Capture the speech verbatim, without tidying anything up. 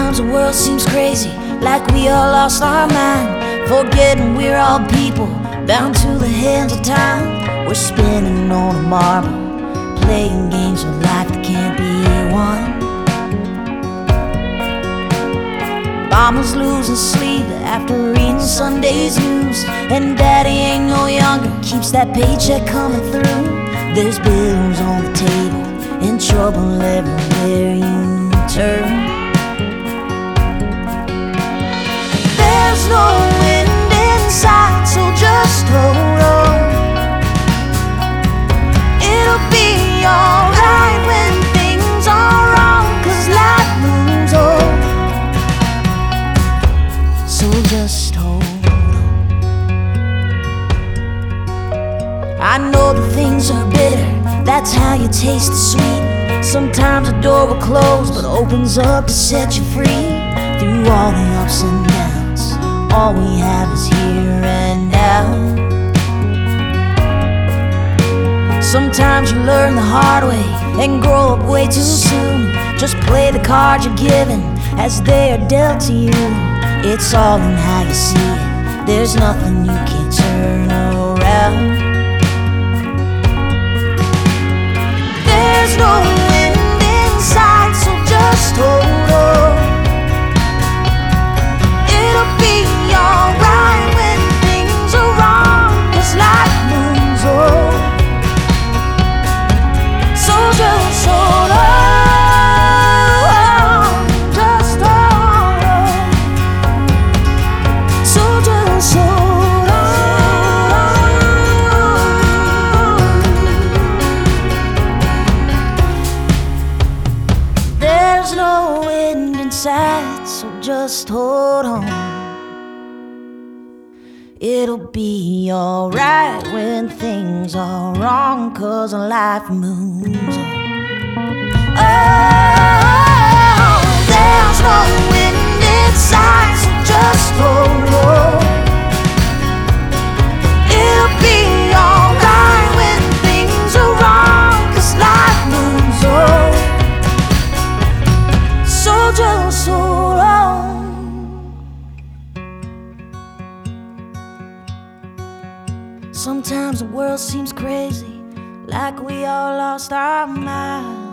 Sometimes the world seems crazy, like we all lost our mind, forgetting we're all people, bound to the hands of time. We're spinning on a marble, playing games of life that can't be won. Mama's losing sleep after reading Sunday's news, and daddy ain't no younger, keeps that paycheck coming through. There's bills on the table and trouble everywhere you turn. There's no wind in sight, so just hold on. It'll be alright when things are wrong, 'cause life moves on. So just hold on. I know that things are bitter, that's how you taste the sweet. Sometimes the door will close, but opens up to set you free. Through all the ups and downs, all we have is here and now. Sometimes you learn the hard way and grow up way too soon. Just play the cards you're given as they are dealt to you. It's all in how you see it, there's nothing you can't turn around. There's no wind in sight, so just hold on. It'll be alright when things are wrong, 'cause life moves on. So just hold on, just hold on. So just hold on. There's no wind in sight, so just hold on. It'll be alright when things are wrong, 'cause life moves on. Oh, there's no wind in sight, so just hold on. It'll be alright when things are wrong, 'cause life moves on. So just hold on. Sometimes the world seems crazy, like we all lost our minds.